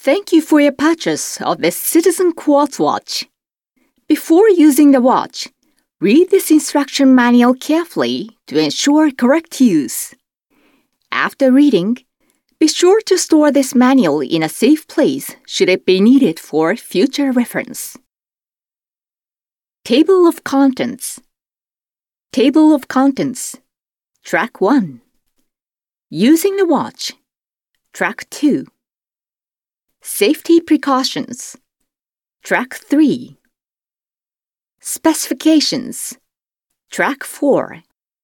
Thank you for your purchase of this Citizen Quartz watch. Before using the watch, read this instruction manual carefully to ensure correct use. After reading, be sure to store this manual in a safe place should it be needed for future reference. Table of Contents. Table of Contents. Track 1. Using the watch. Track 2. Safety Precautions. Track 3. Specifications. Track 4.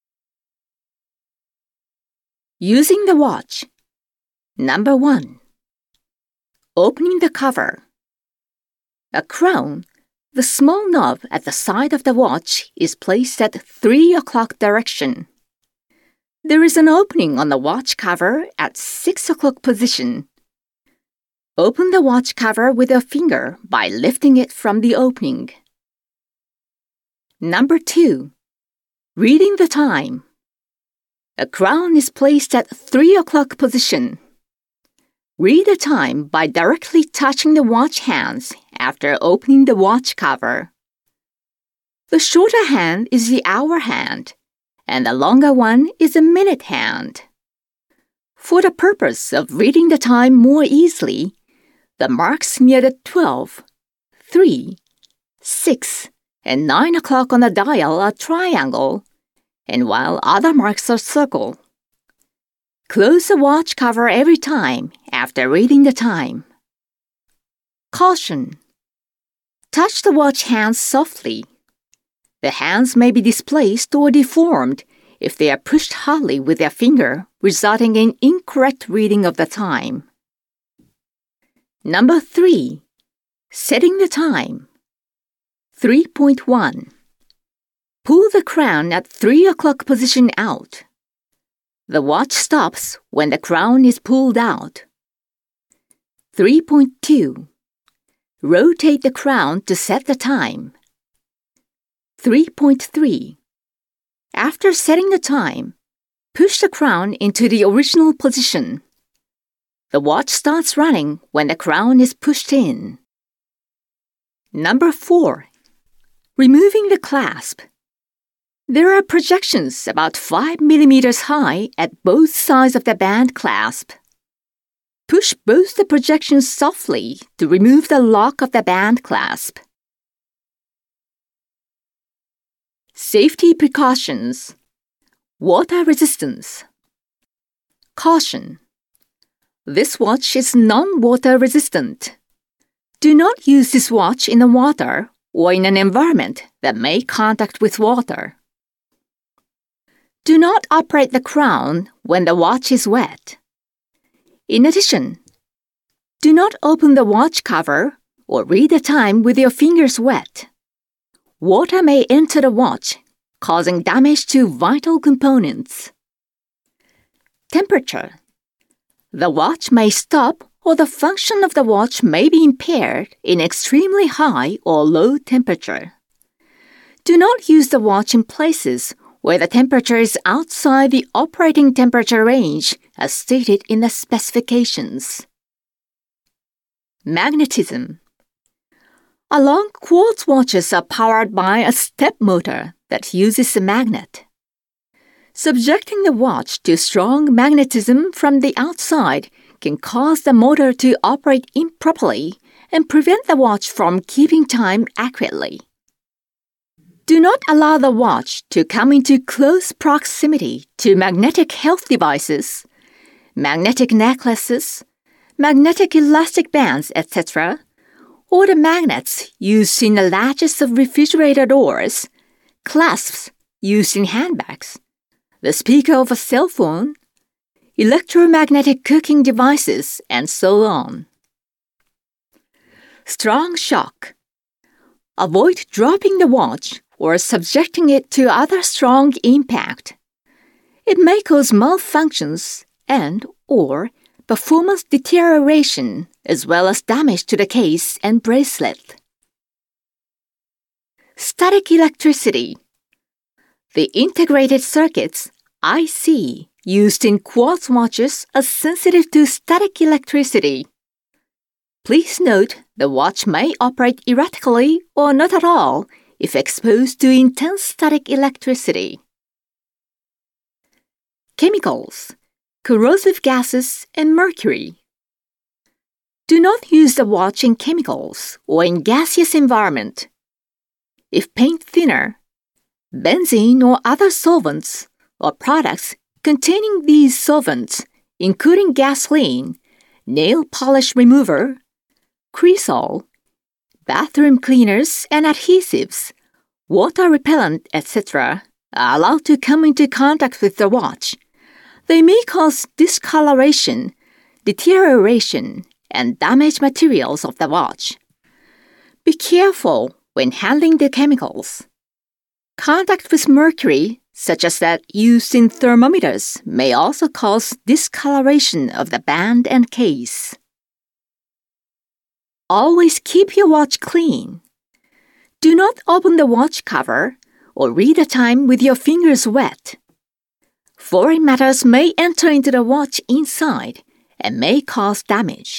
Using the watch. Number 1. Opening the cover. A crown, the small knob at the side of the watch, is placed at 3 o'clock direction. There is an opening on the watch cover at 6 o'clock position. Open the watch cover with your finger by lifting it from the opening. Number 2. Reading the time. A crown is placed at 3 o'clock position. Read the time by directly touching the watch hands after opening the watch cover. The shorter hand is the hour hand, and the longer one is the minute hand. For the purpose of reading the time more easily, the marks near the 12, 3, 6, and 9 o'clock on the dial are triangle, and while other marks are circle. Close the watch cover every time after reading the time. Caution. Touch the watch hands softly. The hands may be displaced or deformed if they are pushed hardly with their finger, resulting in incorrect reading of the time. Number 3. Setting the time. 3.1. Pull the crown at 3 o'clock position out. The watch stops when the crown is pulled out. 3.2. Rotate the crown to set the time. 3.3. After setting the time, push the crown into the original position. The watch starts running when the crown is pushed in. Number 4. Removing the clasp. There are projections about 5 millimeters high at both sides of the band clasp. Push both the projections softly to remove the lock of the band clasp. Safety precautions. Water resistance. Caution. This watch is non-water resistant. Do not use this watch in the water or in an environment that may contact with water. Do not operate the crown when the watch is wet. In addition, do not open the watch cover or read the time with your fingers wet. Water may enter the watch, causing damage to vital components. Temperature. The watch may stop or the function of the watch may be impaired in extremely high or low temperature. Do not use the watch in places where the temperature is outside the operating temperature range as stated in the specifications. Magnetism. Along quartz watches are powered by a step motor that uses a magnet. Subjecting the watch to strong magnetism from the outside can cause the motor to operate improperly and prevent the watch from keeping time accurately. Do not allow the watch to come into close proximity to magnetic health devices, magnetic necklaces, magnetic elastic bands, etc., or the magnets used in the latches of refrigerator doors, clasps used in handbags, the speaker of a cell phone, electromagnetic cooking devices, and so on. Strong shock. Avoid dropping the watch or subjecting it to other strong impact. It may cause malfunctions and/or performance deterioration as well as damage to the case and bracelet. Static electricity. The integrated circuits, IC, used in quartz watches are sensitive to static electricity. Please note the watch may operate erratically or not at all if exposed to intense static electricity. Chemicals, corrosive gases, and mercury. Do not use the watch in chemicals or in gaseous environment. If paint thinner, benzene or other solvents or products containing these solvents, including gasoline, nail polish remover, Cresol, bathroom cleaners and adhesives, water repellent, etc., are allowed to come into contact with the watch, they may cause discoloration, deterioration, and damage materials of the watch. Be careful when handling the chemicals. Contact with mercury, such as that used in thermometers, may also cause discoloration of the band and case. Always keep your watch clean. Do not open the watch cover or read the time with your fingers wet. Foreign matters may enter into the watch inside and may cause damage.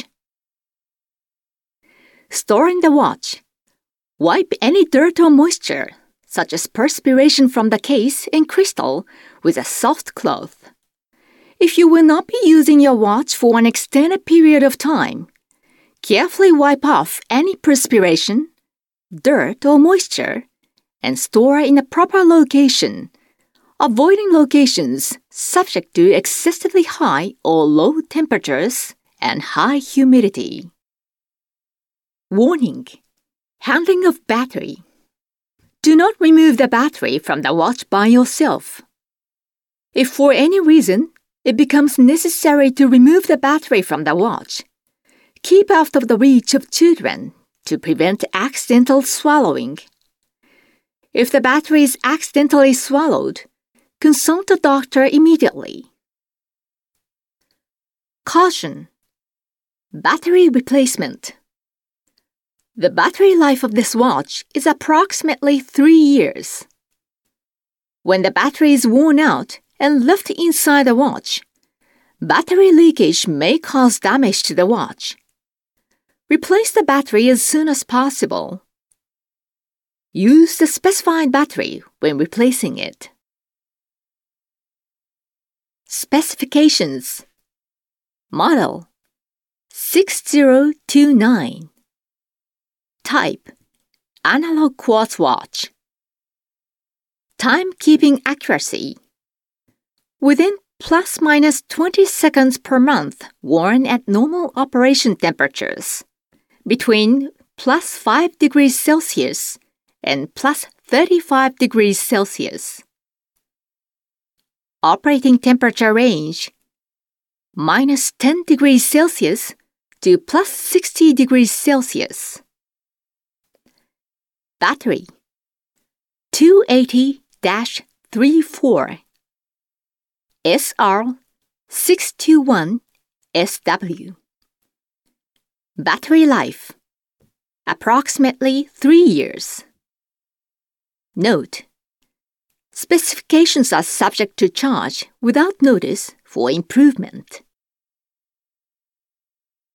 Storing the watch. Wipe any dirt or moisture, such as perspiration from the case and crystal, with a soft cloth. If you will not be using your watch for an extended period of time, carefully wipe off any perspiration, dirt, or moisture, and store in a proper location, avoiding locations subject to excessively high or low temperatures and high humidity. Warning: handling of battery. Do not remove the battery from the watch by yourself. If for any reason it becomes necessary to remove the battery from the watch, keep out of the reach of children to prevent accidental swallowing. If the battery is accidentally swallowed, consult a doctor immediately. Caution: battery replacement. The battery life of this watch is approximately 3 years. When the battery is worn out and left inside the watch, battery leakage may cause damage to the watch. Replace the battery as soon as possible. Use the specified battery when replacing it. Specifications: Model 6029. Type: Analog quartz watch. Timekeeping accuracy: within plus/minus 20 seconds per month worn at normal operation temperatures, between plus 5 degrees Celsius and plus 35 degrees Celsius. Operating temperature range: minus 10 degrees Celsius to plus 60 degrees Celsius. Battery 280-34 SR621SW. Battery life: approximately 3 years. Note: specifications are subject to charge without notice for improvement.